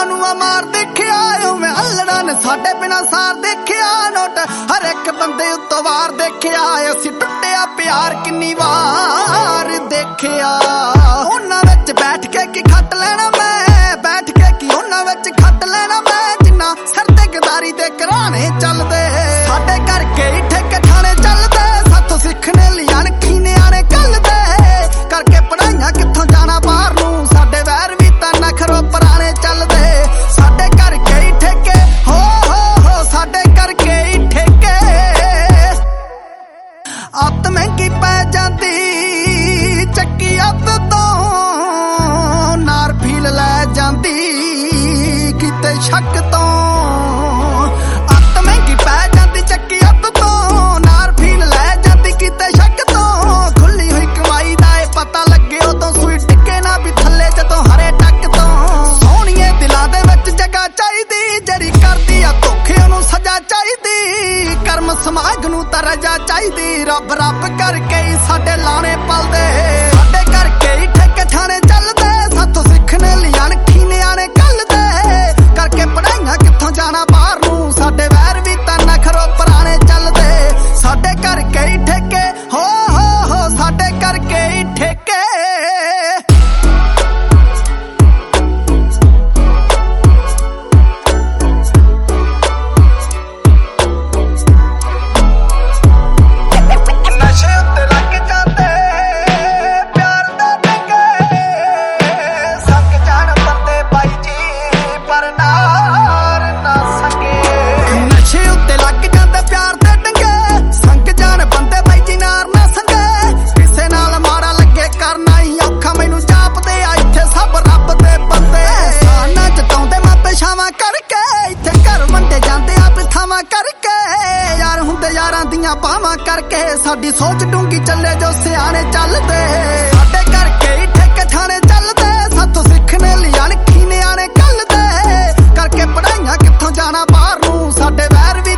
ਨੂੰ ਮਾਰ ਦੇਖਿਆ ਉਵੇਂ ਅਲੜਾ ਨੇ ਸਾਡੇ ਬਿਨਾ ਸਾਰ ਦੇਖਿਆ ਨੋਟ ਹਰ ਇੱਕ ਬੰਦੇ ਉੱਤੋਂ ਵਾਰ ਦੇਖਿਆ ਅਸੀਂ ਟੁੱਟਿਆ ਪਿਆਰ ਕਿੰਨੀ ਵਾਰ ਦੇਖਿਆ ਉਹਨਾਂ ਵਿੱਚ ਬੈਠ ਕੇ ਕੀ ਖੱਟ ਲੈਣਾ ਮੈਂ ਬੈਠ ਕੇ ਕੀ ਉਹਨਾਂ ਵਿੱਚ ਖੱਟ ਲੈਣਾ ਮੈਂ ਜਿੰਨਾ ਸਿਰ ਤੇ ਗਦਾਰੀ ਦੇ ਘਰਾਣੇ ਚੱਲਦੇ ਸਾਡੇ ਕਰਕੇ ਹੀ ਠੇਕੇ ਠਾਣੇ ਚੱਲਦੇ ਸਾਥੋਂ ਸਿੱਖਣੇ ਲਈ ਅਣਖੀ ਨਿਆਣੇ ਕੱਲਦੇ ਕਰਕੇ ਪੜਾਈਆਂ ਕਿੱਥੋਂ ਜਾਣਾ ਬਾਹਰ ਨੂੰ ਸਾਡੇ ਵੈਰ ਵੀ ਤਾਂ ਨਖਰੋ ਪੁਰਾਣੇ ਚੱਲਦੇ ਸਾਡੇ ਕਰਕੇ ਹੀ ਠੇਕੇ ਹੋ ਸਾਡੇ ਕਰਕੇ ਹੀ ਠੇਕੇ ਅੱਤ ਮਹਿੰਗੀ ਪੈ ਜਾਂਦੀ ਚੱਕੀ ਅੱਤ ਤੋਂ ਨਾਰ ਫੀਲ ਲੈ ਜਾਂਦੀ ਕਿਤੇ ਸ਼ੱਕ ਤੋਂ ਅੱਤ ਮਹਿੰਗੀ ਪੈ ਜਾਂਦੀ ਚੱਕੀ ਅੱਤ ਤੋਂ ਨਾਰ ਫੀਲ ਲੈ ਜਾਂਦੀ ਕਿਤੇ ਸ਼ੱਕ ਤੋਂ ਖੁੱਲੀ ਹੋਈ ਕਮਾਈ ਦਾ ਏ ਪਤਾ ਲੱਗੇ ਉਦੋਂ ਸੂਈ ਟਿੱਕੇ ਨਾ ਵੀ ਥੱਲੇ ਜਦੋਂ ਹਰੇ ਟੱਕ ਤੋਂ ਸੋਹਣੀਏ ਦਿਲਾਂ ਦੇ ਵਿੱਚ ਜਗ੍ਹਾ ਚਾਹੀਦੀ ਜਿਹੜੀ ਕਰਦੀ ਆ ਧੋਖੇ ਉਹਨੂੰ ਸਜ਼ਾ ਚਾਹੀਦੀ ਕਰਮ ਸਮਾਜ ਨੂੰ ਤਾਂ ਰਜਾ ਚਾਹੀਦੀ ਰੱਬ ਰੱਬ ਕਰਕੇ ਹੀ ਸਾਡੇ ਲਾਣੇ ਪਲਦੇ ਸਾਡੇ ਕਰਕੇ ਹੀ ਠੇਕੇ ਠਾਣੇ ਚੱਲਦੇ ਸਾਥੋਂ ਸਿੱਖਣੇ ਲਈ ਅਣਖੀ ਨਿਆਣੇ ਕੱਲਦੇ ਕਰਕੇ ਪੜਾਈਆਂ ਕਿੱਥੋਂ ਜਾਣਾ ਬਾਹਰ ਨੂੰ ਸਾਡੇ ਵੈਰ ਵੀ ਤਾਂ ਨਖਰੋ ਪੁਰਾਣੇ ਚੱਲਦੇ ਸਾਡੇ ਕਰਕੇ ਹੀ ਠੇਕੇ ਹੋ ਸਾਡੇ ਕਰਕੇ ਹੀ ਠੇਕੇ ਬਾਵਾਂ ਕਰਕੇ ਸਾਡੀ ਸੋਚ ਡੂੰਗੀ ਚੱਲੇ ਜੋ ਸਿਆਣੇ ਚੱਲਦੇ ਸਾਡੇ ਕਰਕੇ ਹੀ ਠੇਕੇ ਠਾਣੇ ਚੱਲਦੇ ਸਾਥੋਂ ਸਿੱਖਣੇ ਲਈ ਅਣਖੀ ਨਿਆਣੇ ਕੱਲਦੇ ਕਰਕੇ ਪੜਾਈਆਂ ਕਿੱਥੋਂ ਜਾਣਾ ਬਾਹਰ ਨੂੰ ਸਾਡੇ ਵੈਰ ਵੀ